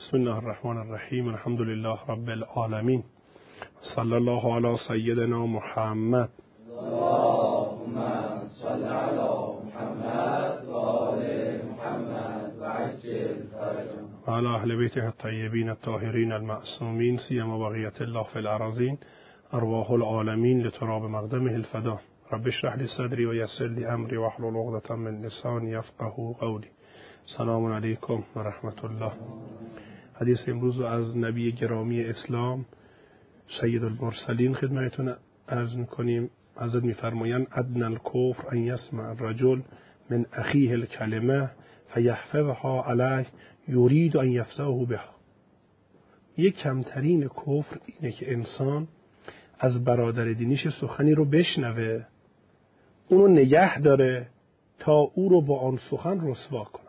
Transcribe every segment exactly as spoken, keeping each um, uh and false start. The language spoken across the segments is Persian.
بسم الله الرحمن الرحیم. الحمد لله رب العالمین. صلی الله علی سیدنا محمد. اللهم صل علی محمد و آل محمد و عجل فرجهم. و علی اهل بیته الطیبین الطاهرین المعصومین سیما بقیة الله فی الارضین ارواح العالمین لتراب مقدمه الفدا. رب اشرح لی صدری و یسر لی امری واحلل عقدة من لسانی یفقهوا قولی. سلام علیکم و رحمت الله. حدیث امروز از نبی گرامی اسلام سید المرسلین خدمتتون عرض میکنیم. حضرت میفرمایند ادنی الکفر ان یسمع الرجل من اخیه الکلمه فیحفظها علیه یرید ان یفزعه بها. یک کمترین کفر اینه که انسان از برادر دینیش سخنی رو بشنوه، اونو نگه داره تا او رو با آن سخن رسوا کنه.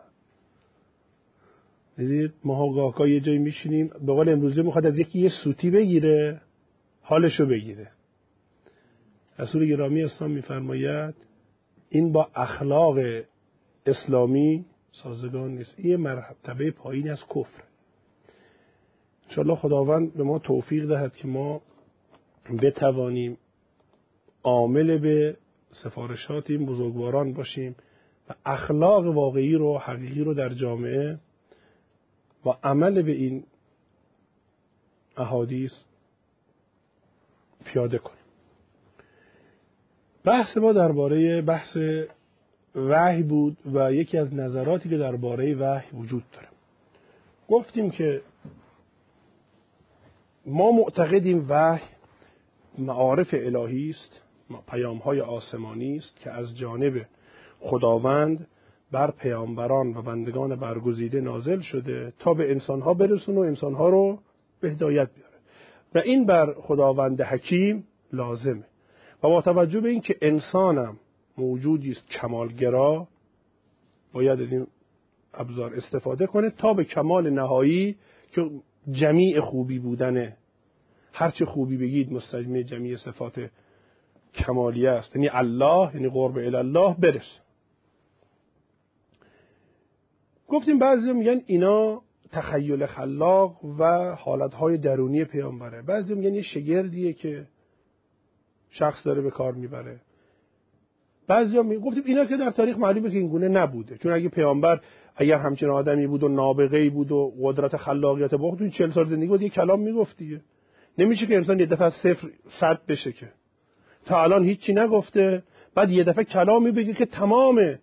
دیدید ما گاهی یه جایی میشینیم به قول امروزه میخواد از یکی یه سوتی بگیره، حالشو بگیره. رسول گرامی اسلام میفرماید این با اخلاق اسلامی سازگار نیست. این مرتبه پایین از کفر. انشاءالله خداوند به ما توفیق دهد که ما بتوانیم عامل به سفارشات این بزرگواران باشیم و اخلاق واقعی رو حقیقی رو در جامعه با عمل به این احادیث پیاده کنیم. بحث ما درباره بحث وحی بود و یکی از نظراتی که درباره وحی وجود داره. گفتیم که ما معتقدیم وحی معارف الهی است، پیام‌های آسمانی است که از جانب خداوند بر پیامبران و بندگان برگزیده نازل شده تا به انسان‌ها برسونه و انسان‌ها رو به هدایت بیاره و این بر خداوند حکیم لازمه. و با توجه به این که انسانم موجودی است کمالگرا، باید از این ابزار استفاده کنه تا به کمال نهایی که جمیع خوبی بودنه. هرچه خوبی بگید مستجمع جمیع صفات کمالیه است، یعنی الله، یعنی قرب الی الله برسه. گفتیم بعضی میگن اینا تخیل خلاق و حالتهای درونی پیامبره، بعضی میگن یه شگردیه که شخص داره به کار میبره. بعضی هم گفتیم اینا که در تاریخ معلومه که اینگونه نبوده، چون اگه پیامبر اگر همچین آدمی بود و نابغه‌ای بود و قدرت خلاقیت بود، تو چهل سال زندگی بود یه کلام میگفت دیگه. نمیشه که انسان یه دفعه صفر صد بشه که تا الان هیچی نگفته بعد یه دفعه کلامی بگه که تمام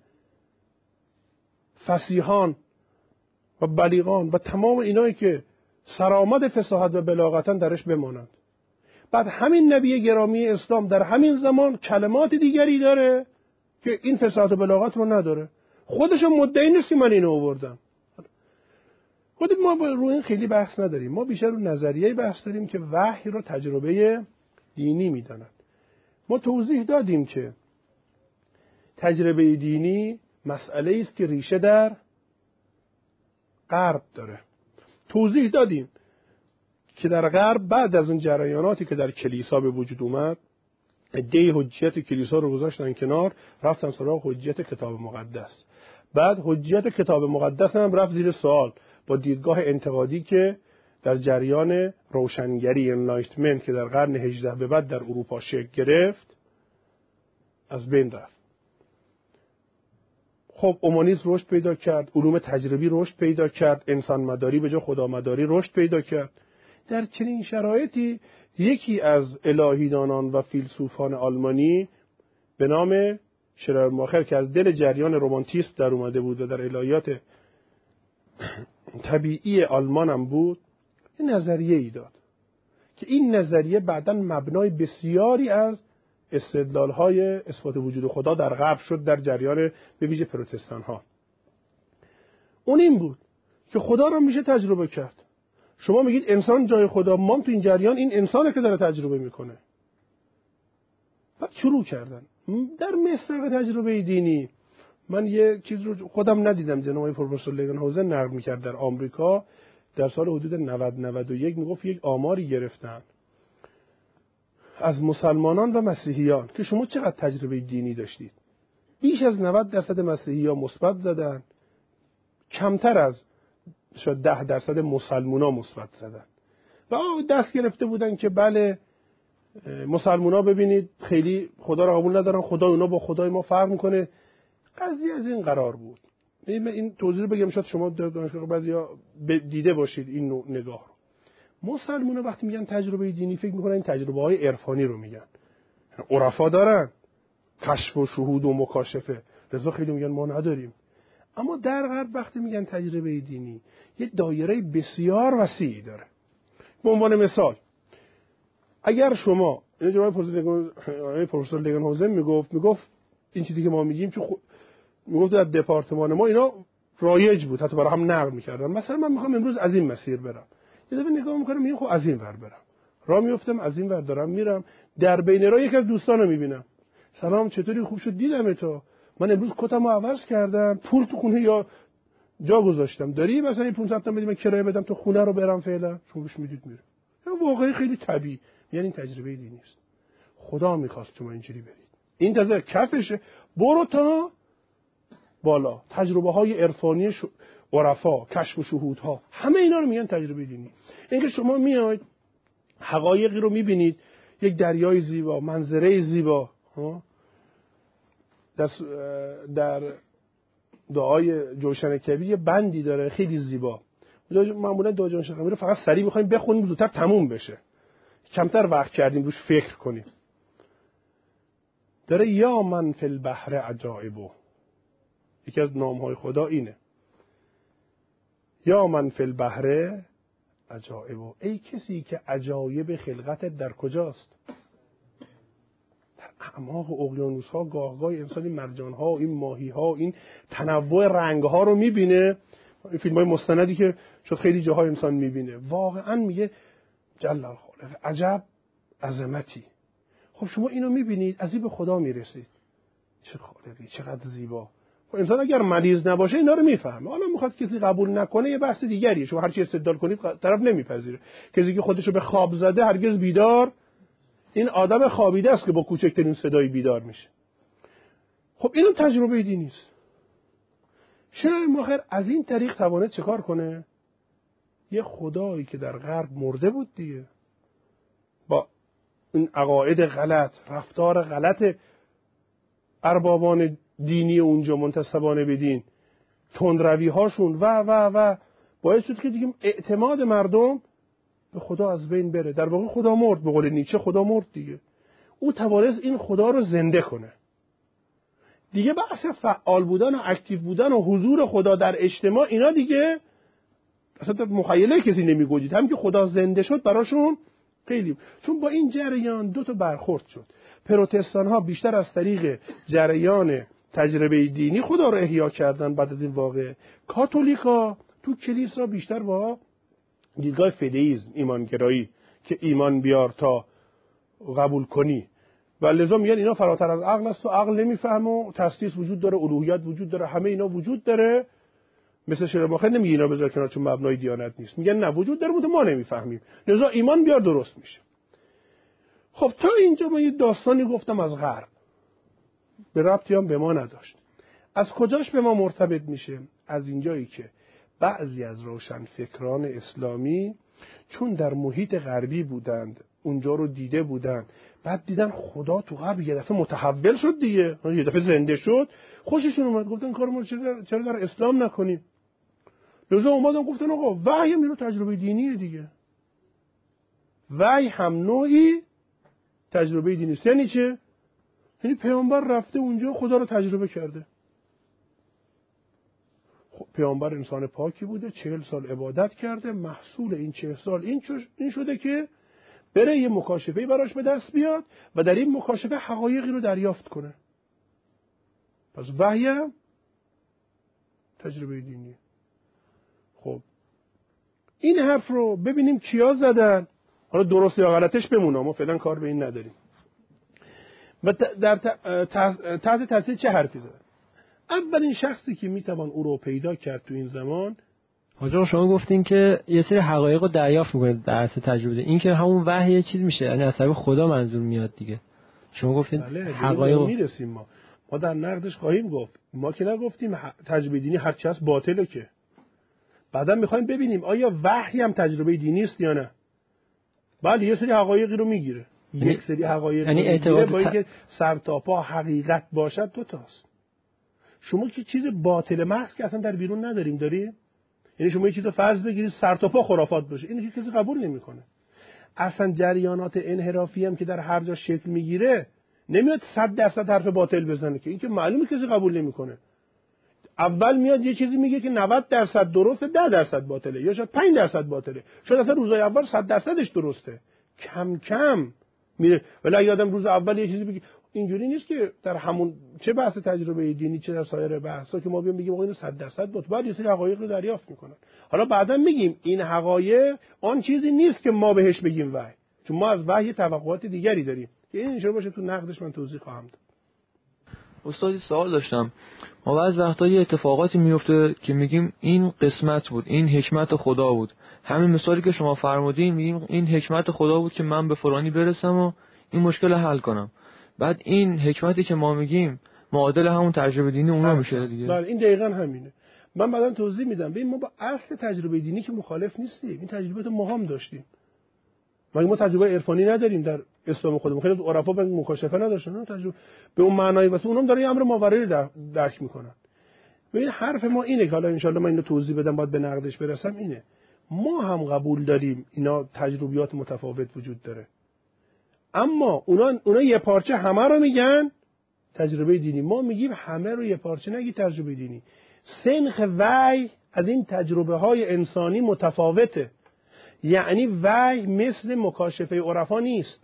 فصیحان و بلیغان و تمام اینایی که سرآمد فصاحت و بلاغتن درش بمانند. بعد همین نبی گرامی اسلام در همین زمان کلمات دیگری داره که این فصاحت و بلاغت رو نداره. خودشون مدعی نیست که من اینو آوردم. خودم ما روی این خیلی بحث نداریم. ما بیشتر رو نظریه بحث داریم که وحی رو تجربه دینی میداند. ما توضیح دادیم که تجربه دینی مسئله است که ریشه در غرب داره. توضیح دادیم که در غرب بعد از اون جریاناتی که در کلیسا به وجود اومد، عده حجیت کلیسا رو گذاشتن کنار، رفتن سراغ حجیت کتاب مقدس. بعد حجیت کتاب مقدس هم رفت زیر سوال با دیدگاه انتقادی که در جریان روشنگری انلایتمنت که در قرن هجدهم به بعد در اروپا شکل گرفت از بین رفت. خب اومانیسم رشد پیدا کرد، علوم تجربی رشد پیدا کرد، انسان مداری به جای خدا مداری رشد پیدا کرد. در چنین شرایطی یکی از الهیدانان و فیلسوفان آلمانی به نام شلرماخر که از دل جریان رمانتیسم در اومده بود و در الهیات طبیعی آلمان هم بود، یه نظریه ای داد که این نظریه بعداً مبنای بسیاری از استدلال‌های اثبات وجود خدا در غرب شد در جریان به ویژه پروتستان ها. اون این بود که خدا رو میشه تجربه کرد. شما میگید انسان جای خدا، ما تو این جریان این انسانه که داره تجربه میکنه. بعد شروع کردن در مصداق تجربه دینی. من یه چیز رو خودم ندیدم، جناب پروفسور لگنهاوزن نقل میکرد در آمریکا در سال حدود نود نود و یک میگفت یک آماری گرفتن از مسلمانان و مسیحیان که شما چقدر تجربه دینی داشتید. بیش از نود درصد مسیحیان مثبت زدن، کمتر از شاید ده درصد مسلمونا مثبت زدن و دست گرفته بودن که بله مسلمونا ببینید خیلی خدا را قبول ندارن، خدا اونا با خدای ما فرق میکنه. قضیه از این قرار بود. این این توضیح بگم شاید شما دانشگاه بعضیا دیده باشید این نوع نگاه رو. مسلمونا وقتی میگن تجربه دینی فکر میکنن این تجربه های عرفانی رو میگن. عرفا دارن کشف و شهود و مکاشفه، لذا خیلی میگن ما نداریم. اما در غرب وقتی میگن تجربه دینی یه دایره بسیار وسیعی داره. به عنوان مثال اگر شما این جناب پروفسور لگن هوزن میگفت میگفت این چیزی که ما میگیم چون خود میگفت در دپارتمان ما اینا رایج بود، حتی برای هم نقل میکردن. مثلا من میخوام امروز از این مسیر برم، یه دفعه نگاه میکنم میگم خب از این ور برم، راه میافتم از این ور دارم میرم، در بین راه یک از دوستانو میبینم، سلام چطوری، خوب شد دیدم تو، من امروز کتمو عوض کردم، پول تو خونه یا جا گذاشتم، داری مثلا پانصد تا بدیم کرایه بدم تو خونه رو برم فعلا، شما میدید میره. واقعا خیلی طبیعی، یعنی این تجربه دینی است. خدا میخواست شما اینجوری برید، این تازه کفشه، برو تا بالا. تجربه های عرفانی ش... عرفا، کشف و شهودها، همه اینا رو میگن تجربه دینی. اینکه شما میاید حقایقی رو میبینید، یک دریای زیبا، منظره زیبا، ها در در دعای جوشن کبیر یه بندی داره خیلی زیبا. معمولا دعای جوشن کبیر رو فقط سریع می‌خوایم بخونیم زودتر تموم بشه، کمتر وقت کردیم روش فکر کنیم. داره یا من فی البحر عجائبو، یکی از نام‌های خدا اینه، یا من فی البحر عجائبو، ای کسی که عجایب خلقتت در کجاست؟ در اعماق اقیانوس‌ها گاه گاه انسان این مرجان‌ها، این ماهی‌ها، این تنوع رنگ‌ها رو می‌بینه. این فیلم‌های مستندی که شد خیلی جاها انسان می‌بینه، واقعاً میگه جل الخالق، عجب عظمتی. خب شما اینو می‌بینید، از این به خدا میرسید، چه خالقی، چقدر زیبا. انسان اگر مریض نباشه اینا رو میفهمه. حالا میخواد کسی قبول نکنه یه بحث دیگریه، شما هر چی استدلال کنید طرف نمیپذیره. کسی که خودشو به خواب زده هرگز بیدار، این آدم خوابیده است که با کوچکترین صدایی بیدار میشه. خب اینم تجربه دینی است. چرا ماخر از این طریق توانه چه کار کنه؟ یه خدایی که در غرب مرده بود دیگه، با این عقاید غلط، رفتار غلط اربابان دینی اونجا منتسبانه به دین، تندروی هاشون و و و باعث شد که دیگه اعتماد مردم به خدا از بین بره. در واقع خدا مرد، به قول نیچه خدا مرد دیگه. او توانست این خدا رو زنده کنه. دیگه بحث فعال بودن و اکتیو بودن و حضور خدا در اجتماع اینا دیگه اصلا مخیله کسی نمیگوجید. هم که خدا زنده شد براشون خیلی، چون با این جریان دو تا برخورد شد. پروتستان ها بیشتر از طریق جریان تجربه دینی خدا رو احیا کردن بعد از این واقعه. کاتولیکا تو کلیسا بیشتر با دیدگاه فیدئیسم، ایمانگرایی، که ایمان بیار تا قبول کنی، و لذا میگن اینا فراتر از عقل است و عقل نمیفهمه و تسلیس وجود داره، الوهیت وجود داره، همه اینا وجود داره. مثل شرماخه نمیگه اینا بذار کنار چون مبنای دیانت نیست، میگن نه وجود داره بوده ما نمیفهمیم، لذا ایمان بیار درست میشه. خب تا اینجا من یه داستانی گفتم از غرب، به ربطی هم به ما نداشت. از کجاش به ما مرتبط میشه؟ از اینجایی که بعضی از روشنفکران اسلامی چون در محیط غربی بودند، اونجا رو دیده بودند، بعد دیدن خدا تو غرب یه دفعه متحول شد دیگه، یه دفعه زنده شد، خوششون اومد، گفتن کار ما چرا در اسلام نکنیم؟ لذا اومدن گفتن آقا وحی هم اینو تجربه دینیه دیگه، وحی هم نوعی تجربه دینی است. یعنی چه؟ یعنی پیامبر رفته اونجا خدا رو تجربه کرده. پیامبر انسان پاکی بوده، چهل سال عبادت کرده، محصول این چهل سال این, این شده که بره یه مکاشفه‌ای براش به دست بیاد و در این مکاشفه حقایقی رو دریافت کنه. پس وحی تجربه دینی. خب این حرف رو ببینیم کیا زدن، حالا درست یا غلطش بمونه، ما فعلا کار به این نداریم. و در تحت تاثیر چه حرفی زدن؟ اولین شخصی که میتوان او رو پیدا کرد تو این زمان، حاجا شما گفتین که یه سری حقایق رو دریافت میکنه در اصل تجربه، این که همون وحی یه چیز میشه، یعنی از طریق خدا منظور میاد دیگه. شما گفتین بله حقایق میرسیم، ما ما در نقدش خواهیم گفت، ما که نگفتیم تجربه دینی هر چی هست باطله، که بعدا میخوایم ببینیم آیا وحی هم تجربه دینی است یا نه. بله یه سری حقایقی رو میگیره، یک سری حقایق یعنی اعتقاد با اینکه سر تا پا حقیقت باشد دو تاست. شما که چیز باطل محض که اصلا در بیرون نداریم داری؟ یعنی شما یه چیزو فرض بگیرید سر تا پا خرافات باشه، اینو که کسی قبول نمیکنه. اصلا جریانات انحرافی هم که در هر جا شکل میگیره نمیاد صد درصد حرف باطل بزنه که این که معلومه کسی قبول نمیکنه. اول میاد یه چیزی میگه که نود درصد درسته، ده درصد باطله، یا شاید پنج درصد باطله، شاید اصلا روزای اول صد درصدش درسته. کم کم میره. ولی یادم روز اول یه چیزی بگی اینجوری نیست که در همون چه بحث تجربه دینی چه در سایر بحثا که ما بیام بگیم آقا اینو صد درصد باطل، بعد یه سری حقایق رو دریافت میکنن. حالا بعدا میگیم این حقایق آن چیزی نیست که ما بهش بگیم وحی، چون ما از وحی توقعات دیگری داریم که این اینجوری باشه تو نقدش من توضیح خواهم داد. استاد سوال داشتم. ما بعضی وقتا یه اتفاقاتی میفته که میگیم این قسمت بود، این حکمت خدا بود. همین مثالی که شما فرمودین میگیم این حکمت خدا بود که من به فلانی برسم و این مشکل حل کنم. بعد این حکمتی که ما میگیم معادل همون تجربه دینی اونا میشه دیگه. بله این دقیقاً همینه. من بعداً توضیح میدم. ببین ما با اصل تجربه دینی که مخالف نیستیم. این تجربه تو ما هم داشتیم. مگه ما تجربه عرفانی نداریم در اسلام خودمون؟ خیلی عرفا به مکاشفه نداشتن، تجربه به اون معنای واسه اونم داره امر ماورایی درک میکنن. ببین حرف ما اینه که حالا ان شاءالله من اینو توضیح بدم بعد به نقدش برسم. اینه ما هم قبول داریم اینا تجربیات متفاوت وجود داره، اما اونا اونا یه پارچه همه رو میگن تجربه دینی. ما میگیم همه رو یه پارچه نگی تجربه دینی. سنخ وحی از این تجربه های انسانی متفاوته. یعنی وحی مثل مکاشفه عرفا نیست.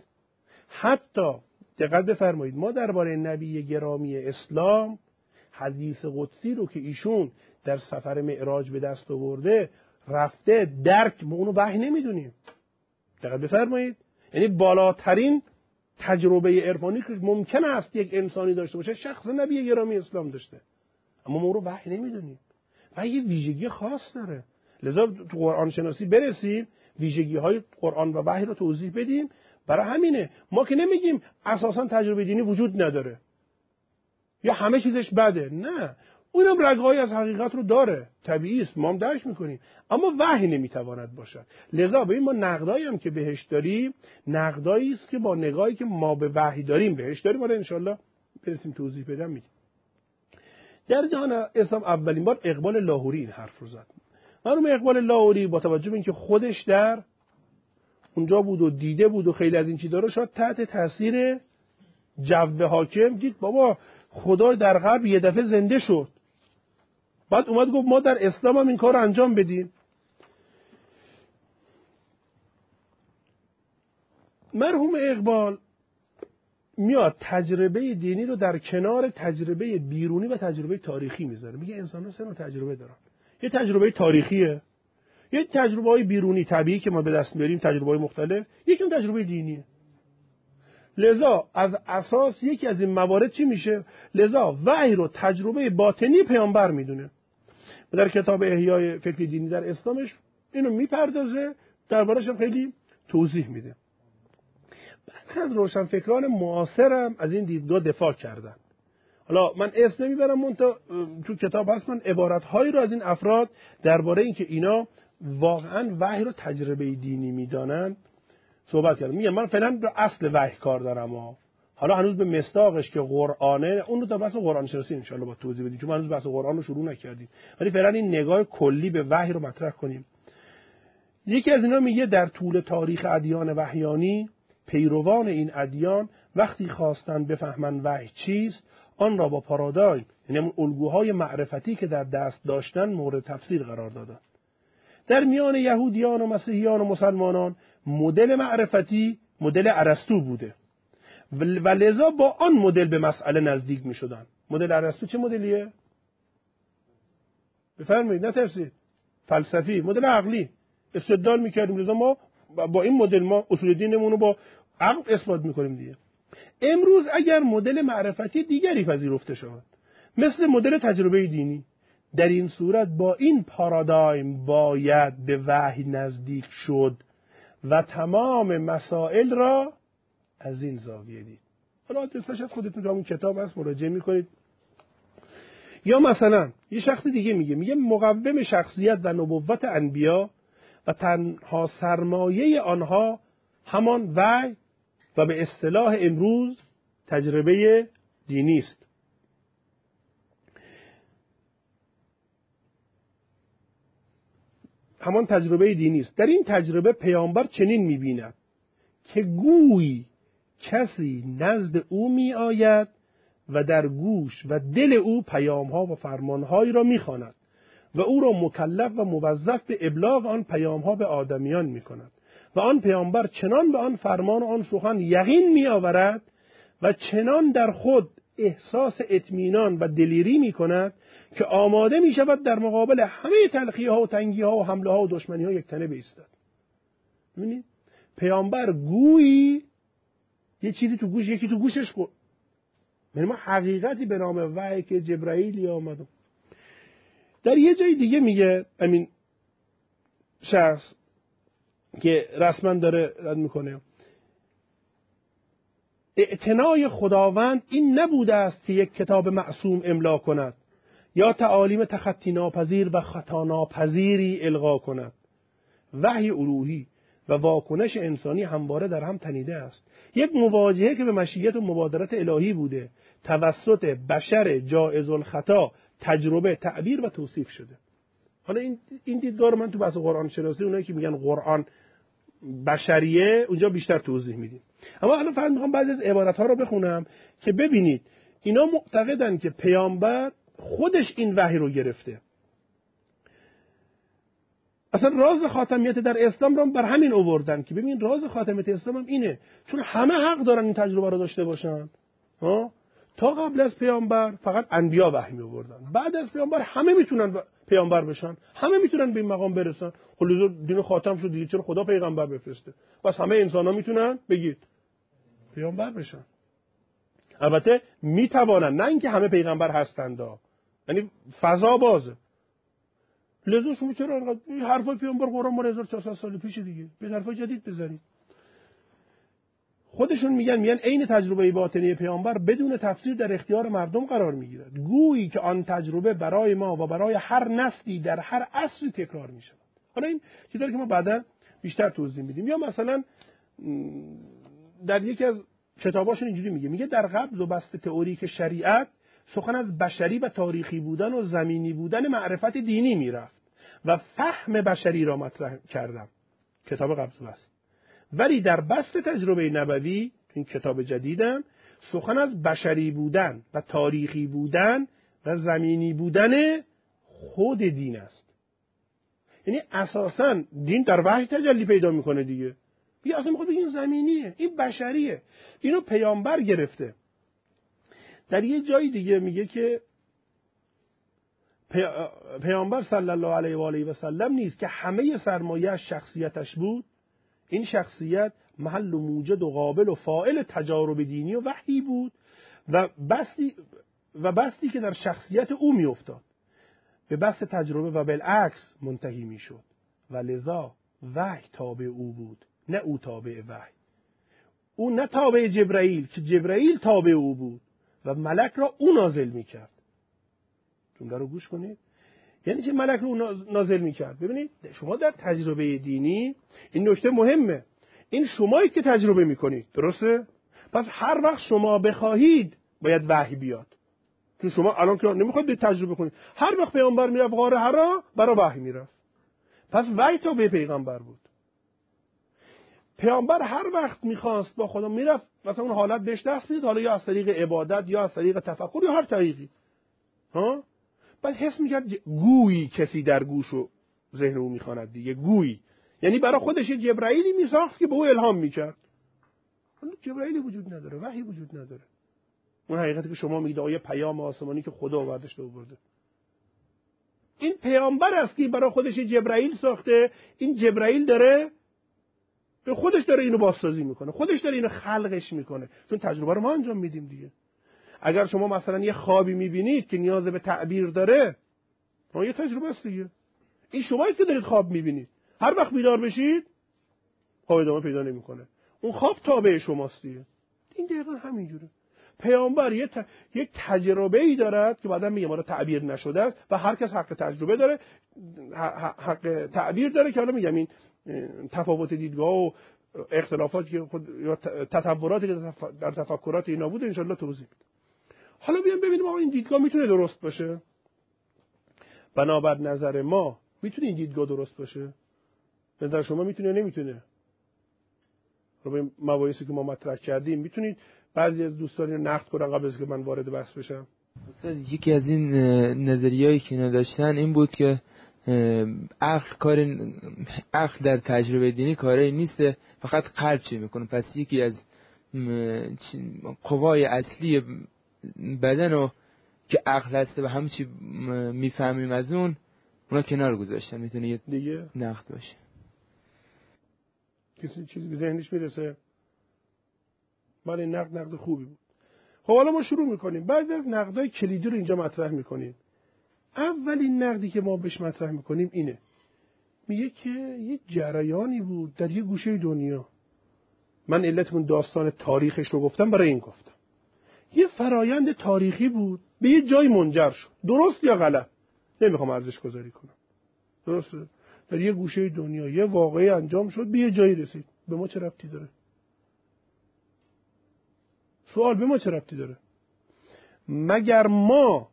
حتی دقت بفرمایید ما درباره نبی گرامی اسلام حدیث قدسی رو که ایشون در سفر معراج به دست آورده رفته درک، ما اونو وحی نمیدونیم. دقت بفرمایید. یعنی بالاترین تجربه عرفانی که ممکن است یک انسانی داشته باشه شخص نبی گرامی اسلام داشته، اما ما رو وحی نمیدونیم. و یه ویژگی خاص داره. لذا تو قرآن شناسی برسیم ویژگی های قرآن و وحی رو توضیح بدیم. برای همینه ما که نمیگیم اساسا تجربه دینی وجود نداره یا همه چیزش بده، نه، اونم رگه‌ای از حقیقت رو داره، طبیعی است، ما هم درک میکنیم، اما وحی نمیتواند باشد. لذا ببین ما نقدایی هم که بهش داریم نقدایی است که با نگاهی که ما به وحی داریم بهش داریم. حالا ان شاءالله برسیم توضیح بدم میگم. در جهان اسلام اولین بار اقبال لاهوری این حرف رو زد. مرحوم اقبال لاهوری با توجه به اینکه خودش در اونجا بود و دیده بود و خیلی از این چیزا رو شاید تحت تاثیر جو حاکم دید بابا خدا در غرب یه دفعه زنده شد، بعد اومد گفت ما در اسلام هم این کار رو انجام بدیم. مرحوم اقبال میاد تجربه دینی رو در کنار تجربه بیرونی و تجربه تاریخی میذاره. میگه انسان‌ها سه نوع تجربه دارن. یه تجربه تاریخیه، یه تجربه‌های بیرونی طبیعی که ما به دست میاریم، تجربه‌های مختلف، یکی اون تجربه دینیه. لذا از اساس یکی از این موارد چی میشه؟ لذا وحی رو تجربه باطنی پیامبر میدونه. در کتاب احیای فکر دینی در اسلامش اینو میپردازه، دربارش هم خیلی توضیح میده. بعضی از روشنفکران معاصرم از این دیدگاه دفاع کردن. حالا من اسم نمیبرم، منتها تو کتاب هست من عبارت‌هایی رو از این افراد درباره اینکه اینا واقعا وحی رو تجربه دینی میدانن صحبت کردم. میگم من فعلا به اصل وحی کار دارم ها. حالا هنوز به مصداقش که قرآنه اون رو تا بحث قرآن شناسی ان شاءالله با توضیح بدیم، چون هنوز بحث قرآن رو شروع نکردیم، ولی فعلا این نگاه کلی به وحی رو مطرح کنیم. یکی از اینا میگه در طول تاریخ ادیان وحیانی پیروان این ادیان وقتی خواستن بفهمن وحی چیست آن را با پارادایم، یعنی اون الگوهای معرفتی که در دست داشتن مورد تفسیر قرار دادن. در میان یهودیان و مسیحیان و مسلمانان مدل معرفتی مدل ارسطو بوده و لذا با آن مدل به مسئله نزدیک می شدن. مدل ارسطو چه مدلیه؟ بفرمایید نترسید. فلسفی، مدل عقلی. استدلال میکردیم، لذا ما با این مدل ما اصول دینمون رو با عقل اثبات میکنیم دیگه. امروز اگر مدل معرفتی دیگری پذیرفته شود مثل مدل تجربه دینی، در این صورت با این پارادایم باید به وحی نزدیک شد و تمام مسائل را از این زاویه دید. حالا آدرسش از خودتون تو همون کتاب هست، مراجعه میکنید. یا مثلا یه شخص دیگه میگه میگه مقوم شخصیت و نبوت انبیا و تنها سرمایه آنها همان وحی و به اصطلاح امروز تجربه دینی است. همان تجربه دینی است. در این تجربه پیامبر چنین می‌بیند که گویی کسی نزد او می‌آید و در گوش و دل او پیام‌ها و فرمان‌هایی را می‌خواند و او را مکلف و موظف به ابلاغ آن پیام‌ها به آدمیان می‌کند و آن پیامبر چنان به آن فرمان و آن سخن یقین می‌آورد و چنان در خود احساس اطمینان و دلیری می‌کند که آماده می‌شود در مقابل همه تلخی‌ها و تنگی‌ها و حمله‌ها و دشمنی‌ها یکتنه بایستد. ببینید پیامبر گویی یه چیزی تو گوش یکی تو گوشش خورد. یعنی ما حقیقتی به نام وحی که جبرائیل آمد. در یه جای دیگه میگه همین شخص که رسما داره رد میکنه اعتنای خداوند این نبوده است که یک کتاب معصوم املا کند یا تعالیم تخطی ناپذیر و خطا ناپذیری القا کند. وحی الوهی و واکنش انسانی همواره در هم تنیده است. یک مواجهه که به مشیت و مبادرت الهی بوده توسط بشر جائز الخطا تجربه تعبیر و توصیف شده. حالا این این دیدگاه رو من تو بحث قرآن شناسی اونایی که میگن قرآن بشریه اونجا بیشتر توضیح میدیم. اما الان فقط میخوام بعضی از عبارت‌ها رو بخونم که ببینید اینا معتقدن که پیامبر خودش این وحی رو گرفته. اصلا راز خاتمیت در اسلام رو بر همین آوردن که ببین راز خاتمیت اسلام هم اینه، چون همه حق دارن این تجربه رو داشته باشن. ها تا قبل از پیامبر فقط انبیا وحی می آوردن، بعد از پیامبر همه میتونن پیامبر بشن، همه میتونن به این مقام برسن. خلاص دین خاتم شد دیگه، چرا خدا پیغمبر بفرسته؟ بس همه انسان‌ها میتونن بگید پیامبر بشن. البته میتوانن، نه اینکه همه پیغمبر هستند، یعنی فضا بازه. لذا شما چرا انقدر این حرفای پیامبر قرآن مال هزار و چهارصد سال پیش دیگه به حرفای جدید بزنید؟ خودشون میگن میگن عین تجربه باطنی پیامبر بدون تفسیر در اختیار مردم قرار میگیرد، گویی که آن تجربه برای ما و برای هر نسلی در هر عصری تکرار میشود. حالا این چیزایی که ما بعدا بیشتر توضیح میدیم. یا مثلا در یکی از کتاباشون اینجوری میگه میگه در قبض و بسط تئوریک شریعت سخن از بشری و تاریخی بودن و زمینی بودن معرفت دینی میرفت و فهم بشری را مطرح کردم، کتاب قبض و بسط. ولی در بسط تجربه نبوی این کتاب جدیدم سخن از بشری بودن و تاریخی بودن و زمینی بودن خود دین است. یعنی اساساً دین در وحی تجلی پیدا میکنه دیگه. بیا اصلا میخواد بگیم زمینیه، این بشریه. اینو پیامبر گرفته. در یه جای دیگه میگه که پیامبر صلی الله علیه و آله و سلم نیست که همه سرمایه شخصیتش بود. این شخصیت محل و موجد و قابل و فاعل تجارب دینی و وحی بود و بستی و بستی که در شخصیت او میافتاد به بست تجربه و بالعکس منتهی میشد و لذا وحی تابع او بود، نه او تابع وحی. او نه تابع جبرائیل که جبرائیل تابع او بود و ملک را او نازل میکرد. جمله رو گوش کنید. یعنی چه ملک رو نازل میکرد؟ ببینید شما در تجربه دینی این نکته مهمه، این شمایید که تجربه میکنید، درسته؟ پس هر وقت شما بخواهید باید وحی بیاد، چون شما الان که نمیخواید تجربه کنید. هر وقت پیامبر میرفت غار حرا برای وحی میرفت، پس وحی تا به پیغمبر بود. پیامبر هر وقت میخواست با خدا میرفت، مثلا اون حالت بهش دست میداد، حالا یا از طریق عبادت یا از طریق تفکر یا هر طریقی، ها بعد حس میکرد گویی کسی در گوش و ذهن او میخواند دیگه. گویی یعنی برای خودش یه جبرائیلی میساخت که به او الهام میکرد. حالا جبرائیلی وجود نداره، وحی وجود نداره. اون حقیقتی که شما میگید آیه پیام آسمانی که خدا آوردش تو آورده، این پیامبر است که برای خودش یه جبرائیل ساخته. این جبرائیل داره به خودش داره اینو بازسازی میکنه، خودش داره اینو خلقش میکنه، چون تجربه رو ما انجام میدیم دیگه. اگر شما مثلا یه خوابی میبینید که نیاز به تعبیر داره، اون یه تجربه است دیگه. این شمایی که دارید خواب میبینید، هر وقت بیدار بشید خواب ادامه پیدا نمیکنه، اون خواب تابع شماست دیگه. این دقیقاً همینجوره. پیامبر یک ت... یک تجربه‌ای دارد که بعدا میگه ما رو تعبیر نشده است و هر کس حق تجربه داره، حق تعبیر داره، که حالا میگم این تفاوت دیدگاه و اختلافاتی که خود یا تطوراتی که در تفکرات اینا بوده ان شاءالله توضیح میدم. حالا بیام ببینیم آقا این دیدگاه میتونه درست باشه؟ بنابر نظر ما میتونه این دیدگاه درست باشه؟ به نظر شما میتونه نمیتونه؟ رو به مباحثی که ما مطرح کردیم میتونید بعضی از دوستان رو نقد کنن قبل از که من وارد بحث بشم؟ یکی از این نظریه‌ای که اینا داشتن این بود که عقل کار عقل در تجربه دینی کاری نیست، فقط قلب چی میکنه. پس یکی از قوای اصلی بدن رو که عقل هست و همه چی میفهمیم از اون، اونا کنار گذاشتن. میتونه یه دیگه نقد باشه. کسی چیزی به ذهنش میرسه؟ بله نقد نقد خوبی بود. خب حالا ما شروع میکنیم. بعد از نقدای کلیدی رو اینجا مطرح میکنیم. اولین نقدی که ما بهش مطرح میکنیم اینه، میگه که یه جریانی بود در یه گوشه دنیا. من علتمون داستان تاریخش رو گفتم، برای این گفتم یه فرایند تاریخی بود، به یه جای منجر شد. درست یا غلط نمیخوام ارزش گذاری کنم، درسته؟ در یه گوشه دنیا یه واقعی انجام شد، به یه جایی رسید. به ما چه ربطی داره؟ سوال به ما چه ربطی داره؟ مگر ما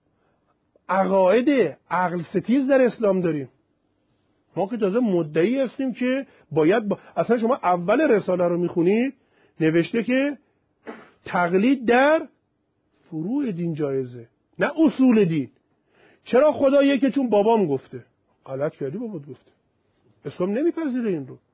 عقاید عقل ستیز در اسلام داریم؟ ما که تازه مدعی هستیم که باید با... اصلا شما اول رساله رو میخونید نوشته که تقلید در فروع دین جایزه، نه اصول دین. چرا خداییه که چون بابام گفته؟ غلط کردی، بابات گفته. اسلام نمیپذیره این رو.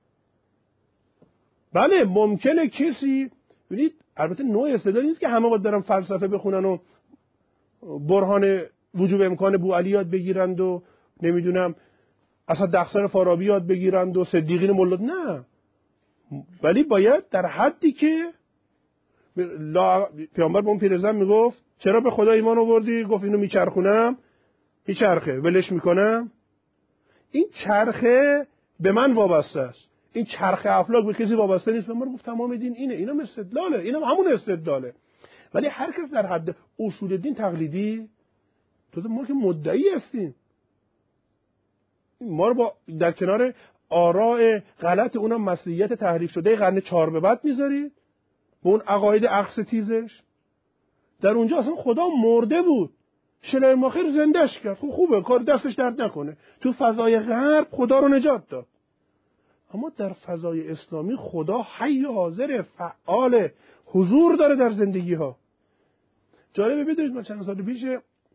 بله ممکنه کسی، ببینید البته نوع استدلال نیست که همه باید برن فلسفه بخونن و برهان وجوب امکان بوعلی یاد بگیرند و نمیدونم اصلا دخسر فارابی یاد بگیرند و صدیقین مولد، نه. ولی باید در حدی که لا... پیامبر به اون پیرزن میگفت چرا به خدا ایمان آوردی؟ گفت اینو میچرخونم، میچرخه، ولش میکنم. این چرخه به من وابسته است. این چرخه افلاک به کسی وابسته نیست. پیامبر گفت تمام دین اینه. اینم استدلاله، اینم همون استدلاله. ولی هر کس در حد اصول دین تقلیدی، تو ما که مدعی هستیم، ما رو با در کنار آراء غلط اونم مسیحیت تحریف شده قرن چهار به بعد میذارید به اون عقاید عقل ستیزش. در اونجا اصلا خدا مرده بود، شلرماخر زندهش کرد. خب خوبه، کار دستش درد نکنه. تو فضای غرب خدا رو نجات داد. اما در فضای اسلامی خدا حی حاضر، فعال، حضور داره در زندگی ها. جالبه بدونید من چند سال پیش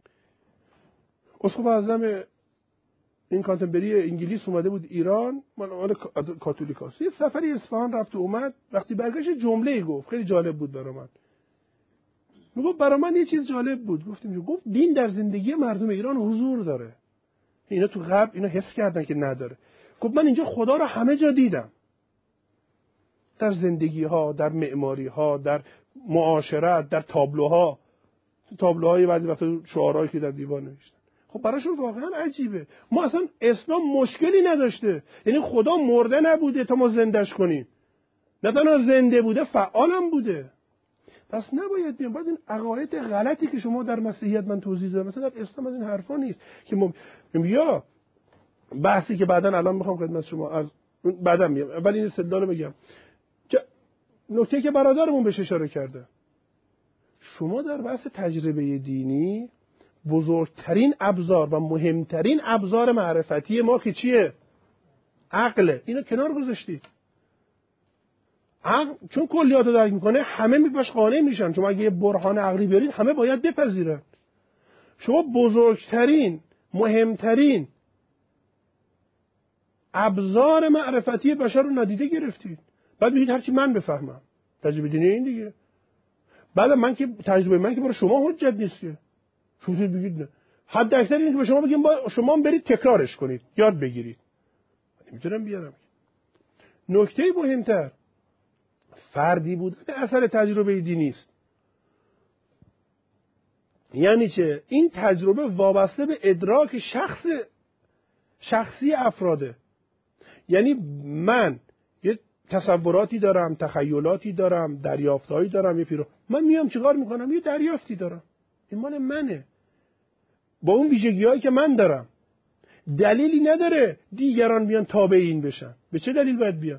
اسقف اعظم این کانتربری انگلیس اومده بود ایران، من اون کاتولیکاست. یه سفری اصفهان رفت و اومد. وقتی برگشت جمله‌ای گفت خیلی جالب بود برای من. میگفت برای من یه چیز جالب بود. گفتم گفت دین در زندگی مردم ایران حضور داره. اینا تو غرب اینا حس کردن که نداره. گفت من اینجا خدا رو همه جا دیدم، در زندگی ها، در معماری ها، در معاشرت، در تابلوها، تابلوهای بعضی وقتا شعارهایی که در دیوار نوشتن. خب براشون واقعا عجیبه. ما اصلا اسلام مشکلی نداشته، یعنی خدا مرده نبوده تا ما زندش کنیم، نه تنها زنده بوده، فعالم بوده. پس نباید بیم باید این عقاید غلطی که شما در مسیحیت من توضیح دادم مثلا در اسلام از این حرفا نیست که ما یا بحثی که بعداً الان میخوام خدمت شما از بعداً میام، ولی این استدلال رو بگم. نکته که برادرمون بهش اشاره کرده، شما در بحث تجربه دینی بزرگترین ابزار و مهمترین ابزار معرفتی ما که چیه؟ عقله. اینو کنار گذاشتید. عقل چون کلیات رو درک میکنه همه میباش قانع میشن. شما اگه یه برهان عقلی بیارید همه باید بپذیرن. شما بزرگترین مهمترین ابزار معرفتی بشر رو ندیده گرفتید. بعد میگید هرچی من بفهمم. تجربه دینی این دیگه. بعد من که تجربه من که برای شما حجت نیست که. شما بگید نه. حد اکثر این که به شما بگیم با شما برید تکرارش کنید، یاد بگیرید. نمیتونم بیارم. نکته مهمتر فردی بود اثر تجربه دینی است. یعنی چه؟ این تجربه وابسته به ادراک شخص شخصی افراده. یعنی من یه تصوراتی دارم، تخیلاتی دارم، دریافتایی دارم، یه پیرو من میام چیکار میکنم؟ یه دریافتی دارم، این مال منه با اون ویژگی‌هایی که من دارم. دلیلی نداره دیگران بیان تابع این بشن. به چه دلیل باید بیان؟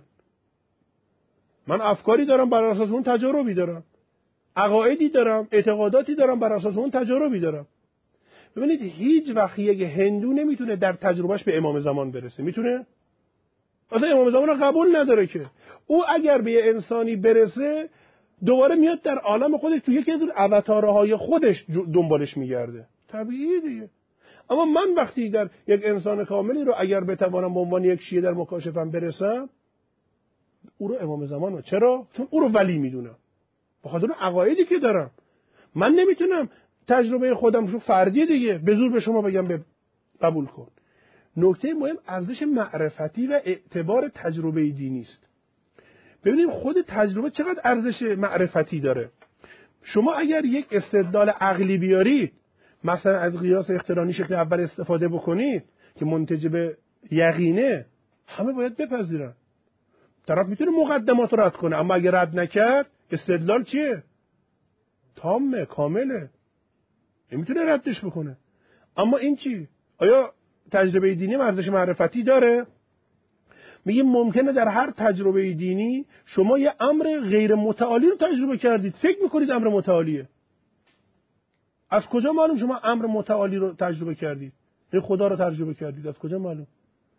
من افکاری دارم، بر اساس اون تجاربی دارم، عقایدی دارم، اعتقاداتی دارم، بر اساس اون تجاربی دارم. ببینید هیچ وقت یک هندو نمیتونه در تجربهش به امام زمان برسه. میتونه؟ اصلا امام زمان رو قبول نداره که. او اگر به یه انسانی برسه دوباره میاد در عالم خودش تو یکی از اون اوتارهای خودش دنبالش میگرده. طبیعیه دیگه. اما من وقتی در یک انسان کاملی رو اگر بتوانم به عنوان یک شیعه در مکاشفم برسم، او رو امام زمان رو. چرا؟ چون او رو ولی میدونم، به خاطر عقایدی که دارم. من نمیتونم تجربه خودم رو فردی دیگه به زور به شما بگم به قبول کن. نکته مهم ارزش معرفتی و اعتبار تجربه دینی است. ببینید خود تجربه چقدر ارزش معرفتی داره. شما اگر یک استدلال عقلی بیارید، مثلا از قیاس اقترانی شکل اول استفاده بکنید که منتج به یقینه، همه باید بپذیرن. طرف میتونه مقدمات رو رد کنه، اما اگر رد نکرد استدلال چیه؟ تامه، کامله، نمیتونه ردش بکنه. اما این چی؟ آیا تجربه دینی ارزش معرفتی داره؟ میگیم ممکنه در هر تجربه دینی شما یه امر غیر متعالی رو تجربه کردید، فکر میکنید امر متعالیه. از کجا معلوم شما امر متعالی رو تجربه کردید؟ یعنی خدا رو تجربه کردید، از کجا معلوم؟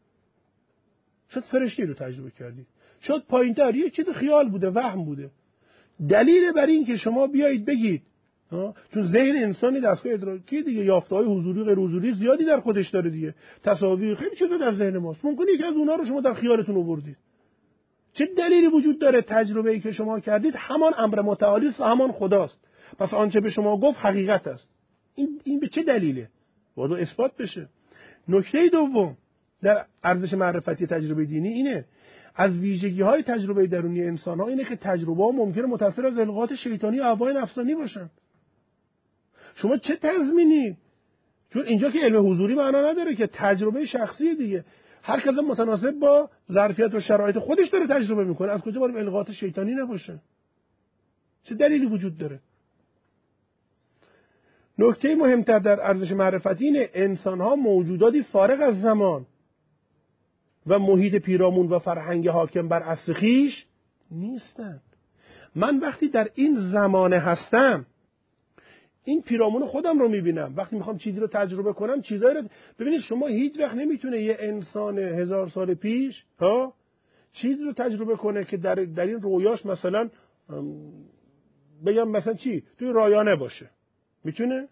شاید فرشته رو تجربه کردید، شاید پایین‌تر یه چیز خیال بوده، وهم بوده. دلیل بر این که شما بیایید بگید، چون ذهن انسانی دستگاه ادراکی دیگه، یافته‌های حضوری غیر حضوری زیادی در خودش داره دیگه، تصاویر خیلی چیزا در ذهن ماست، ممکنه یکی از اونها رو شما در خیالتون آوردید. چه دلیلی وجود داره تجربه‌ای که شما کردید همان امر متعالی است و همان خداست؟ پس آنچه به شما گفت حقیقت است. این این به چه دلیله؟ باید اثبات بشه. نکته دوم در ارزش معرفتی تجربه دینی اینه، از ویژگی‌های تجربه درونی انسان‌ها اینه که تجربه‌ها ممکنه متأثر از القاءات شیطانی و اهوای نفسانی باشن. شما چه تضمینی؟ چون اینجا که علم حضوری معنا نداره که، تجربه شخصی دیگه، هر کس متناسب با ظرفیت و شرایط خودش داره تجربه میکنه. از کجا باید القاءات شیطانی نباشه؟ چه دلیلی وجود داره؟ نکته مهمتر در ارزش معرفتی اینه انسان‌ها موجوداتی فارغ از زمان و محیط پیرامون و فرهنگ حاکم بر اصل خویش نیستن. من وقتی در این زمانه هستم این پیرامون خودم رو میبینم. وقتی میخوام چیزی رو تجربه کنم چیزایی رو ببینید، شما هیچ وقت نمیتونه یه انسان هزار سال پیش ها چیزی رو تجربه کنه که در در این رویاش مثلا بگم مثلا چی توی رایانه باشه. میتونه؟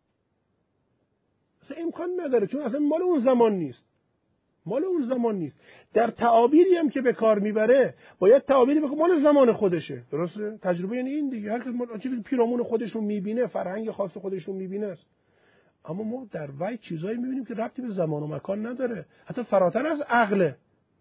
اصلا امکان نداره، چون اصلا مال اون زمان نیست. مال اون زمان نیست. در تعابیری هم که به کار میبره باید تعابیری بکنه مال زمان خودشه. درسته؟ تجربه یعنی این دیگه، هر کس مال چیزی پیرامون خودش رو میبینه، فرهنگ خاص خودش رو میبینه است. اما ما در وای چیزایی میبینیم که ربطی به زمان و مکان نداره، حتی فراتر از عقله.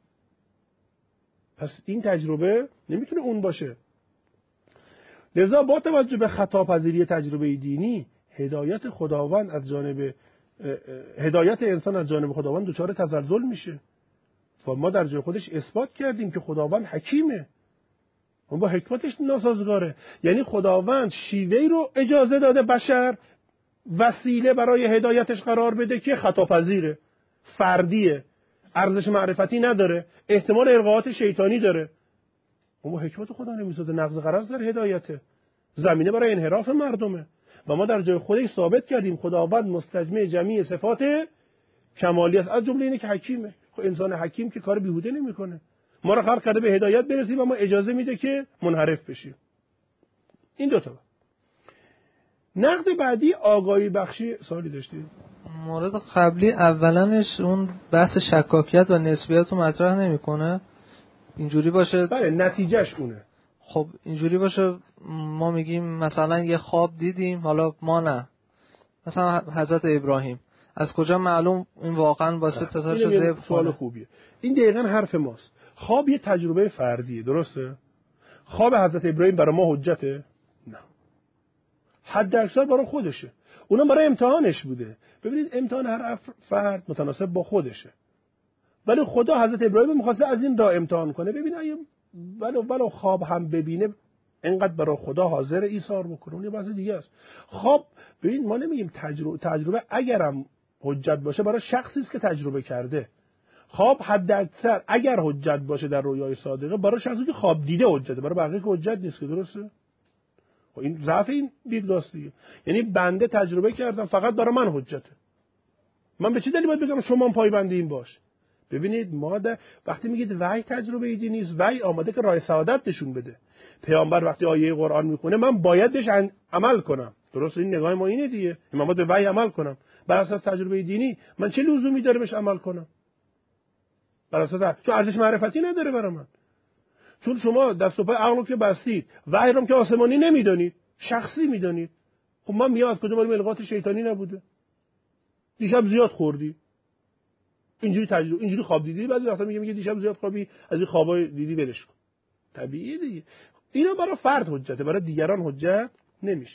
پس این تجربه نمیتونه اون باشه. لذا با توجه به خطاپذیری تجربه دینی، هدایت خداوند از جانب هدایت انسان از جانب خداوند دچار تزلزل میشه. و ما در جای خودش اثبات کردیم که خداوند حکیمه، اون با حکمتش ناسازگاره. یعنی خداوند شیوهی رو اجازه داده بشر وسیله برای هدایتش قرار بده که خطاپذیره، فردیه، ارزش معرفتی نداره، احتمال القاءات شیطانی داره. اون با حکمت خدا نمیسازه، نقض غرض در هدایته، زمینه برای انحراف مردمه. و ما در جای خودش ثابت کردیم خداوند مستجمع جمیع صفات کمالی است، از جمله اینه که حکیمه. خب انسان حکیم که کار بیهوده نمیکنه، ما رو خلق کرده به هدایت برسیم و ما اجازه میده که منحرف بشیم. این دو تا. نقد بعدی آگاهی بخشی. سوالی داشتید؟ مورد قبلی اولنش اون بحث شکاکیت و نسبیت رو مطرح نمیکنه. اینجوری باشه بله نتیجهش اونه. خب اینجوری باشه ما میگیم مثلا یه خواب دیدیم، حالا ما نه، مثلا حضرت ابراهیم از کجا معلوم این واقعا واسه پسرش ذبح سوال خوبیه. این دقیقاً حرف ماست. خواب یه تجربه فردیه، درسته؟ خواب حضرت ابراهیم برای ما حجته؟ نه. حد اکثر برای خودشه. اونم برای امتحانش بوده. ببینید امتحان هر فرد متناسب با خودشه. ولی خدا حضرت ابراهیم می‌خواسته از این راه امتحان کنه، ببین آیا ولو ولو خواب هم ببینه اینقدر برای خدا حاضر ایثار بکنه، اون یه بحث دیگه است. خواب ببین ما نمیگیم تجربه تجربه اگرم حجت باشه برای شخصی است که تجربه کرده. خواب حد اکثر اگر حجت باشه در رویای صادقه برای شخصی که خواب دیده حجته، برای بقیه که حجت نیست که. درسته؟ خب این ضعف این دیدگاست دیگه. یعنی بنده تجربه کردم فقط برای من حجته. من به چه دلیل باید بگم شما پایبند این باش؟ ببینید ما در وقتی میگید وحی تجربه ایدی نیست، وحی آماده که راه سعادت نشون بده. پیامبر وقتی آیه قرآن میخونه من باید بهش عمل کنم. درست؟ این نگاه ما اینه دیگه. من باید به وحی عمل کنم. بر اساس تجربه دینی من چه لزومی داره بهش عمل کنم؟ بر اساس چون ارزش معرفتی نداره برای من. چون شما دست و پای عقل رو که بستید، وحی رو که آسمانی نمیدونید، شخصی میدونید. خب من میام از کجا معلومه القات شیطانی نبوده؟ دیشب زیاد خوردی. اینجوری تجربه اینجوری خواب دیدی، بعضی وقتا میگه میگه دیشب زیاد خوابی، از این خوابای دیدی ولش کن. طبیعیه دیگه. اینا برای فرد حجته، برای دیگران حجت نمیشه.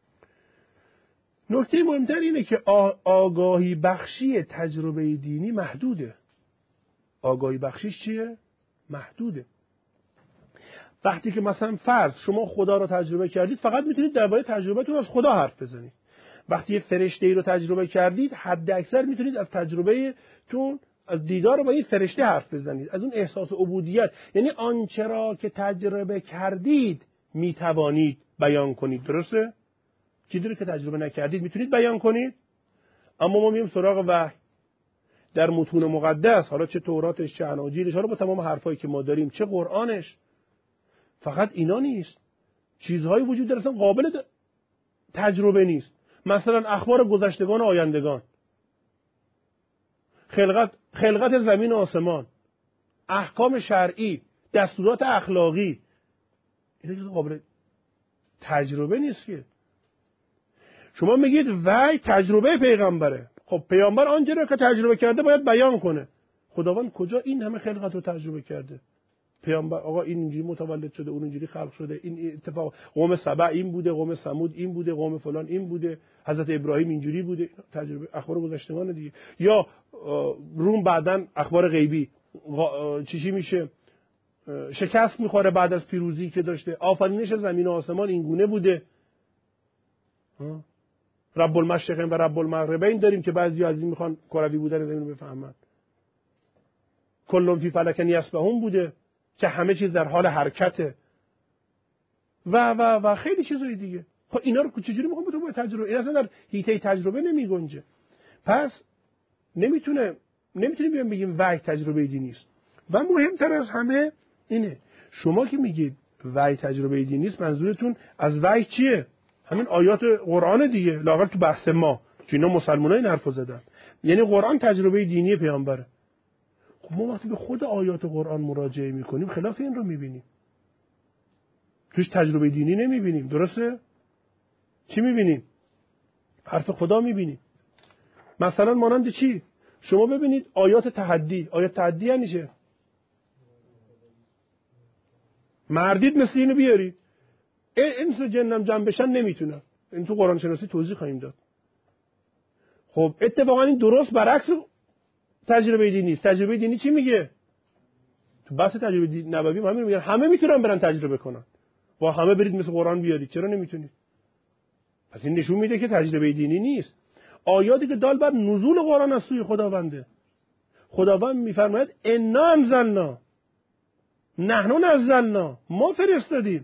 نکته مهمتر اینه که آگاهی بخشی تجربه دینی محدوده. آگاهی بخشیش چیه؟ محدوده. وقتی که مثلا فرض شما خدا رو تجربه کردید فقط میتونید درباره تجربهتون از خدا حرف بزنید. وقتی یه فرشته ای رو تجربه کردید حد اکثر میتونید از تجربهتون از دیدار با این فرشته حرف بزنید، از اون احساس عبودیت، یعنی آنچه را که تجربه کردید میتوانید بیان کنید. درسته؟ چیزی رو که تجربه نکردید میتونید بیان کنید. اما ما میایم سراغ وحی در متون مقدس، حالا چه توراتش چه اناجیلش، حالا با تمام حرفایی که ما داریم چه قرآنش، فقط اینا نیست، چیزهایی وجود داره اصلا قابل تجربه نیست. مثلا اخبار گذشتگان و آیندگان، خلقت خلقت زمین و آسمان، احکام شرعی، دستورات اخلاقی، اینا چیز قابل تجربه نیست که. شما میگید وحی تجربه پیغمبره. خب پیامبر آنچه را که تجربه کرده باید بیان کنه. خداوند کجا این همه خلقت رو تجربه کرده؟ پیامبر آقا این اینجوری متولد شده، اون اینجوری خلق شده، این اتفاق، قوم سبع این بوده، قوم ثمود این بوده، قوم فلان این بوده، حضرت ابراهیم اینجوری بوده. تجربه اخبار گذشتگان دیگه. یا روم بعداً اخبار غیبی چیزی میشه، شکست میخوره بعد از پیروزی که داشته، آفرینش زمین و آسمان این گونه بوده. رب المشرقین و رب المغربین داریم که بعضی از این میخوان کروی بودن زمین رو بفهمن. کلون فی فلک یسبحون بوده که همه چیز در حال حرکته و و و خیلی چیزای دیگه. خب اینا رو چجوری میخوام بتونم تجربه، این اصلا در حیطه تجربه نمیگنجه. پس نمیتونه نمیتونیم بیان بگیم وحی تجربه دینی است. و مهمتر از همه اینه، شما که میگید وحی تجربه دینی است، منظورتون از وحی چیه؟ همین آیات قرآن دیگه، لااقل تو بحث ما که اینا مسلمان‌ها این حرفو زدن. یعنی قرآن تجربه دینی پیامبره. خب ما وقتی به خود آیات قرآن مراجعه میکنیم خلاف این رو میبینیم. توش تجربه دینی نمیبینیم. درسته؟ چی میبینیم؟ حرف خدا میبینیم. مثلا مانند چی؟ شما ببینید آیات تحدی. آیات تحدی یعنی چه؟ مردید مثل اینو بیارید. انس و جنم جمع بشن نمیتونن. این تو قرآن شناسی توضیح خواهیم داد. خب اتفاقا این درست برعکس تجربه دینی است. تجربه دینی چی میگه؟ تو بحث تجربه دینی نبوی همین میگن همه میتونن برن تجربه کنن. با همه برید مثل قرآن بیارید. چرا نمیتونید؟ پس این نشون میده که تجربه دینی نیست. آیاتی که دال بر نزول قرآن از سوی خداونده. خداوند میفرماید انا انزلنا، نحن نزلنا، ما فرستادیم.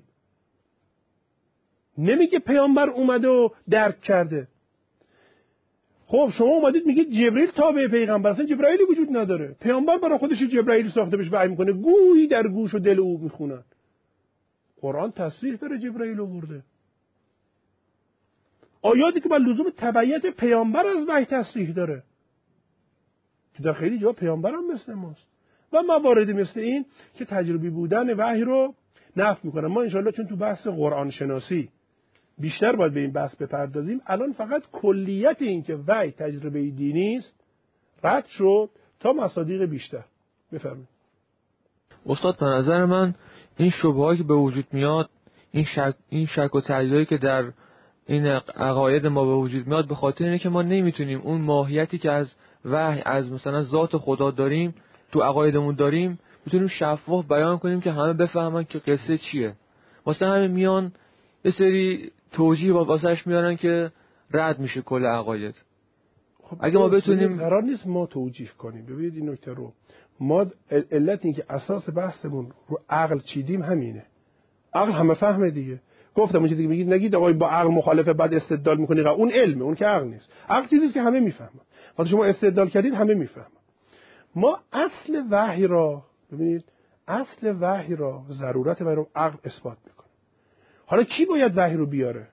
نمیگه پیامبر اومده و درک کرده. خب شما اومدید میگید جبرئیل تابع پیغمبر، اصلا جبرئیلی وجود نداره. پیامبر برای خودش جبرئیل ساخته بهش وحی میکنه، گویی در گوش و دل او میخونن. قرآن تصریح برای جبرئیل آورده. آیاتی که با لزوم تبعیت پیامبر از وحی تصریح داره که در خیلی جا پیامبر هم مثل ماست و مواردی مثل این که تجربی بودن وحی رو نفی میکنه. ما انشاءالله چون تو بحث قرآن شناسی بیشتر باید به این بحث بپردازیم، الان فقط کلیت این که وحی تجربه دینی است رد شد تا مصادیق بیشتر. بفرمایید. استاد به نظر من این شبههایی که به وجود میاد، این شک این شک و تردیدایی که در این عقاید ما به وجود میاد به خاطر اینه که ما نمیتونیم اون ماهیتی که از وحی از مثلا ذات خدا داریم تو عقایدمون داریم بتونیم شفاف بیان کنیم که همه بفهمن که قصه چیه. واسه همین میان یه سری توجیه واسهش میارن که رد میشه کل عقاید. خب اگه ما بتونیم، قرار نیست ما توجیه کنیم. ببینید این نکته رو، ما علت این که اساس بحثمون رو عقل چیدیم همینه. عقل همه فهمه دیگه. گفتم اون چیزی که میگید نگید آقا با عقل مخالفه بعد استدلال میکنی، اون علمه، اون که عقل نیست. عقل چیزی که همه میفهمن. وقتی شما استدلال کردید همه میفهمن. ما اصل وحی را ببینید، اصل وحی را، ضرورت وحی را عقل اثبات میکنه. حالا کی باید وحی رو بیاره؟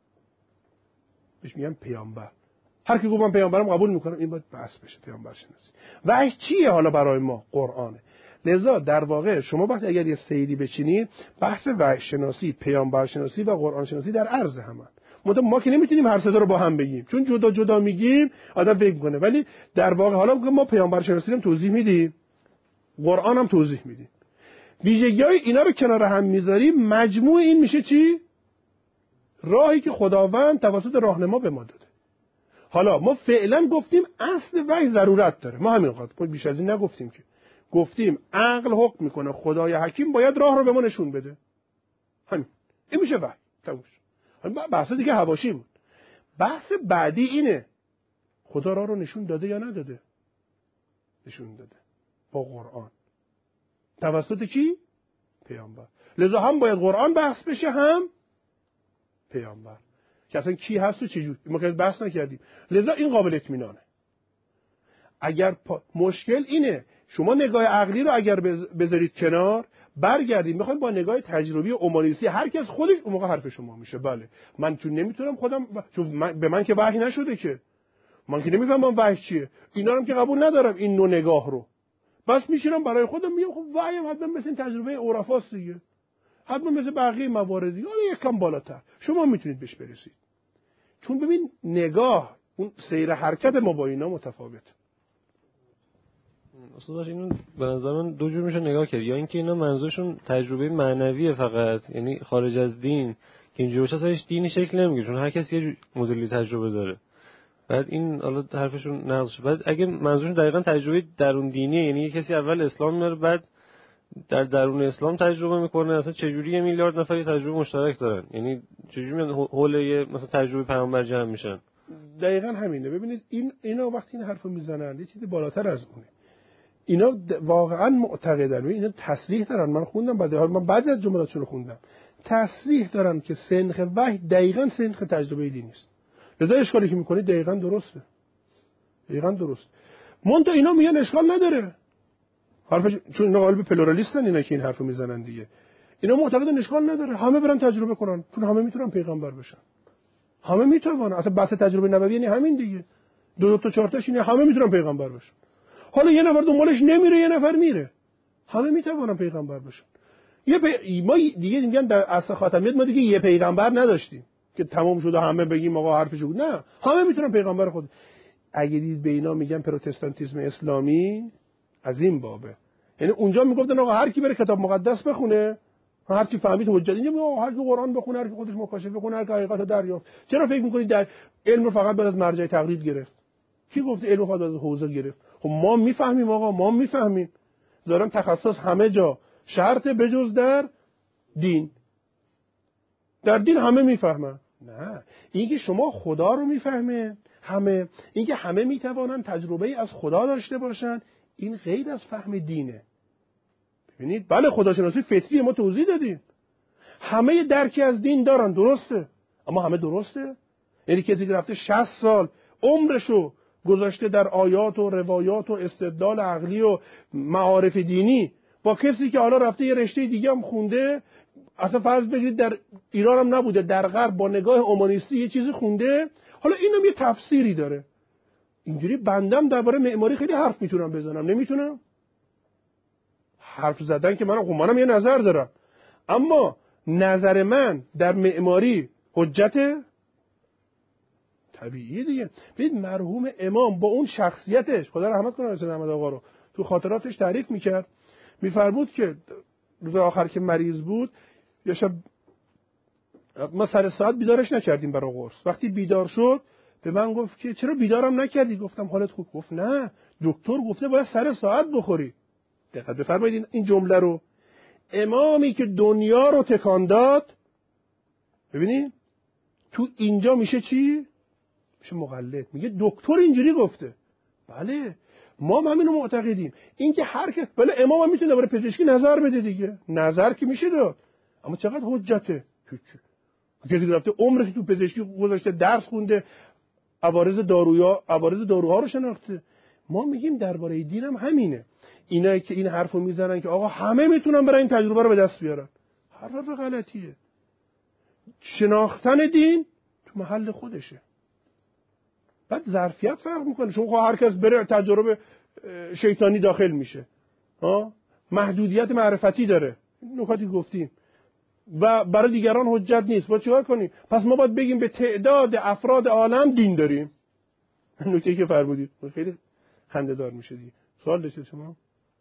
بهش میگن پیامبر. هر کی گفت من پیامبرم قبول میکنم، این باید بحث بشه پیامبر شناسی. وحی چیه حالا برای ما؟ قرآنه. لذا در واقع شما وقتی اگر یه سیری بچینید، بحث وحی شناسی، پیامبر شناسی و قرآن شناسی در عرض همن. ما که نمیتونیم هر سه تا رو با هم بگیم، چون جدا جدا میگیم آدم فکر میکنه. ولی در واقع حالا ما پیامبر شناسی رو توضیح میدیم، قرآن هم توضیح میدیم. ویژگی‌های اینا رو کنار هم میذاریم، مجموع این میشه چی؟ راهی که خداوند توسط راهنما به ما داده. حالا ما فعلا گفتیم اصل وحی ضرورت داره، ما همین قضیه بیش از این نگفتیم که. گفتیم عقل حکم میکنه، خدای حکیم باید راه رو به ما نشون بده. همین این میشه وحی. تموم شد. بحث دیگه حواشی بود. بحث بعدی اینه خدا راه رو نشون داده یا نداده؟ نشون داده با قرآن. توسط کی؟ پیامبر. لذا هم باید قرآن بحث بشه، هم پیامبر. که اصلا کی هست و چجور ما که بحث نکردیم. لذا این قابل اطمینانه. اگر پا... مشکل اینه شما نگاه عقلی رو اگر بذارید کنار، برگردید میخوایم با نگاه تجربی و اومانیستی، هر کس خودش اون موقع حرف شما میشه. بله من چون نمیتونم خودم، چون من... به من که وحی نشده که، من که نمیفهمم وحی چیه، اینا رو که قبول ندارم این نوع نگاه رو. بس میشینم برای خودم میگم خب وحی حتما مثل این تجربه عرفاست دیگه، حتما مثل بقیه مواردی، حالا یکم بالاتر شما میتونید بهش برسید. چون ببین نگاه، اون سیر حرکت ما با اینا متفاوته. اصلا اینو به نظر من دو جور میشه نگاه کرد. یا اینکه اینا منظورشون تجربه معنویه فقط، یعنی خارج از دین، که اینجوری باشه اصلا هیچ دینی شکل نمیگیره، چون هر کسی یه مدلی تجربه داره. بعد این حالا حرفشون نقض شد. بعد اگه منظورشون دقیقاً تجربه درون دینیه، یعنی یه کسی اول اسلام میاره بعد در درون اسلام تجربه میکنه، اصلا چجوری یه میلیارد نفر تجربه مشترک دارن؟ یعنی چجوری میان حول یه مثلا تجربه پیامبر جمع میشن؟ دقیقاً همینه. ببینید این اینا وقتی این حرفو میزنن یه چیزی بالاتر از اونه. اینا واقعا معتقدن و اینا تصریح دارن. من خوندم بعد من بعضی از جملاتشون رو خوندم، تصریح دارن که سنخ وحی دقیقاً سنخ تجربه دینی است. لذا اشکالی که میکنی دقیقاً درسته، دقیقاً درست. منتها اینا میگن اشکال نداره، حرفش چون اینا قالب پلورالیستن، اینا که این حرفو میزنن دیگه. اینا معتقدن اشکال نداره، همه برن تجربه کنن، چون همه میتونن پیغمبر بشن، همه میتونن. اصلا بحث تجربه نبوی یعنی همین دیگه، دو دو تا چهار تاش اینه همه میتونن پیغمبر بشن. حالا یه نفر دنبالش نمیره، یه نفر میره، همه میتونن پیغمبر بشن. یه پی... ما دیگه میگن در عصر خاتمیت ما دیگه یه پیغمبر نداشتیم که تمام شد و همه بگیم آقا حرفش بود. نه، همه میتونن پیغمبر خود. اگه دید به اینا میگن پروتستانتیسم اسلامی، از این بابه. یعنی اونجا میگفتن آقا هر کی بره کتاب مقدس بخونه، هر کی فهمید حجت، اینجا هر کی قرآن بخونه، هر کی خودش مکاشفه بخونه، هر کی حقیقت دریافت. چرا فکر میکنید در علم رو فقط بعد از مرجع تقلید گرفت؟ کی گفت علم فقط از حوزه گرفت؟ خب ما میفهمیم آقا، ما میفهمیم. دارن تخصص همه جا شرط بجز در دین. در دین همه میفهمن. نه، اینکه شما خدا رو میفهمه همه، اینکه همه میتوانن تجربه از خدا داشته باشن، این غیر از فهم دینه. ببینید بله خداشناسی فطری ما توضیح دادیم، همه درکی از دین دارن، درسته، اما همه درسته؟ یعنی کسی که رفته شصت سال عمرشو گذاشته در آیات و روایات و استدلال عقلی و معارف دینی، با کسی که حالا رفته یه رشته دیگه هم خونده، اصلا فرض بگیرید در ایران هم نبوده، در غرب با نگاه اومانیستی یه چیزی خونده، حالا اینم یه تفسیری داره. اینجوری بندم درباره معماری خیلی حرف میتونم بزنم، نمیتونم؟ حرف زدن که منم منم یه نظر دارم، اما نظر من در معماری حجت طبیعیه دیگه. ببین مرحوم امام با اون شخصیتش، خدا رحمت کنه حضرت احمد آقا رو، تو خاطراتش تعریف میکرد، میفرمود که روز آخر که مریض بود یا شب ما سر ساعت بیدارش نکردیم برای قرص، وقتی بیدار شد به من گفت که چرا بیدارم نکردی؟ گفتم حالت خوب؟ گفت نه، دکتر گفته باید سر ساعت بخوری. دقت بفرمایید این جمله رو. امامی که دنیا رو تکان داد، ببینید تو اینجا میشه چی؟ میشه مقلد. میگه دکتر اینجوری گفته. بله ما هم همینو معتقدیم. این که هر کس، بله امام هم میتونه برای پزشکی نظر بده دیگه، نظر که میشه داد، اما چقدر حجته؟ کسی رفته عمرش تو پزشکی گذاشته، درس خونده، عوارض دارویا عوارض داروها رو شناخته. ما میگیم درباره دین هم همینه. اینایی که این حرفو میزنن که آقا همه میتونن برای این تجربه رو به دست بیارن، حرف غلطیه. شناختن دین تو محل خودشه. بعد ظرفیت فرق میکنه. شما هر کس بره تجربه شیطانی داخل میشه، ها، محدودیت معرفتی داره، نکاتی گفتیم، و برای دیگران حجت نیست. با چیکار کنیم؟ پس ما باید بگیم به تعداد افراد عالم دین داریم. نکته که فرمودید خیلی خنده‌دار میشه دیگه. سوال داشتید شما؟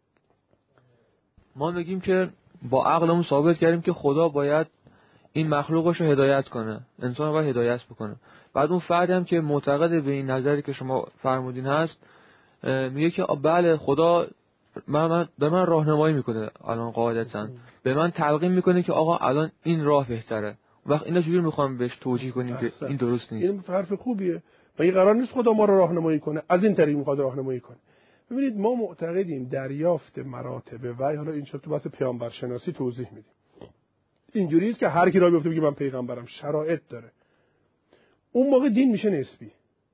ما میگیم که با عقلمون ثابت کردیم که خدا باید این مخلوقش رو هدایت کنه، انسان رو باید هدایت بکنه. بعد اون فرد هم که معتقد به این نظری که شما فرمودین هست، میگه که بله خدا من, من به من راهنمایی میکنه، الان قاعدتاً به من تلقین میکنه که آقا الان این راه بهتره. وقت اینا چجوری میخوام بهش توجیه کنیم که این درست نیست؟ این حرف خوبیه. مگه قرار نیست خدا ما رو راهنمایی کنه؟ از این طریق میخواد راهنمایی کنه. ببینید ما معتقدیم دریافت مراتب وحی، حالا این شد تو بحث پیامبر شناسی توضیح میدیم، اینجوریه که هر کی را بیفته بگه من پیغمبرم، شرایط داره. اون موقع دین میشه نسبی.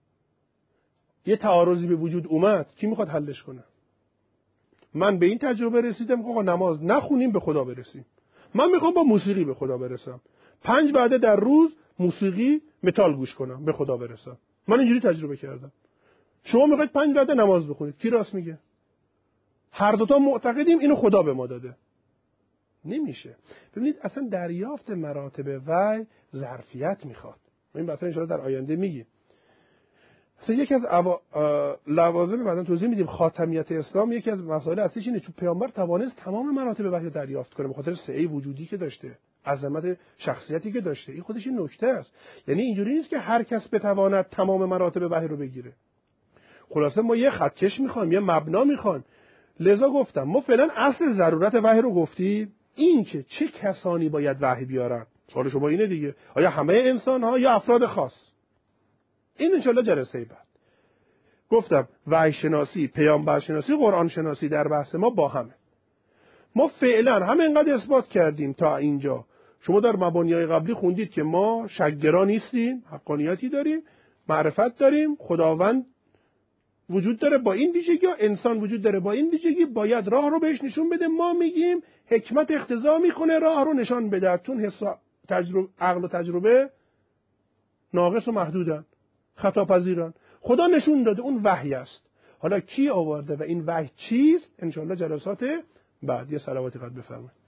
یه تعارضی به وجود اومد، کی میخواد حلش کنه؟ من به این تجربه رسیدم آقا نماز نخونیم به خدا برسیم. من میخوام با موسیقی به خدا برسم، پنج وعده در روز موسیقی متال گوش کنم به خدا برسم. من اینجوری تجربه کردم. شما میخواید پنج وعده نماز بخونید، کی راست میگه؟ هر دو تا معتقدیم اینو خدا به ما داده. نمیشه. ببینید اصلا دریافت مراتب وحی ظرفیت میخواد. این مثلا ان شاءالله در آینده میگیم. مثلا یکی از عوا... لوازم بعداً توضیح میدیم خاتمیت اسلام، یکی از مسائل اصلیش اینه چون پیامبر توانست تمام مراتب وحی رو دریافت کنه به خاطر سعه وجودی که داشته، عظمت شخصیتی که داشته. این خودش این نکته است. یعنی اینجوری نیست که هر کس بتواند تمام مراتب وحی رو بگیره. خلاصه ما یه خطکش میخوایم، یه مبنا میخوایم. لذا گفتم ما فعلا اصل ضرورت وحی رو گفتیم، این که چه کسانی باید وحی بیارن. سوال شما اینه دیگه، آیا همه انسان ها یا افراد خاص؟ این انشالله جلسه بعد. گفتم وحی شناسی، پیامبر شناسی، قرآن شناسی در بحث ما با همه. ما فعلا هم اینقدر اثبات کردیم تا اینجا. شما در مبانی‌های قبلی خوندید که ما شک‌گرا نیستیم، حقانیتی داریم، معرفت داریم، خداوند وجود داره با این ویژگی، انسان وجود داره با این ویژگی، باید راه رو بهش نشون بده. ما میگیم حکمت اقتضا میکنه راه رو نشان بده، چون حس تجربه، عقل و تجربه ناقص و محدودن، خطا پذیرن. خدا نشون داده اون وحی است. حالا کی آورده و این وحی چیست؟ ان شاء الله جلسات بعد. یه صلواتی قد بفرمایید.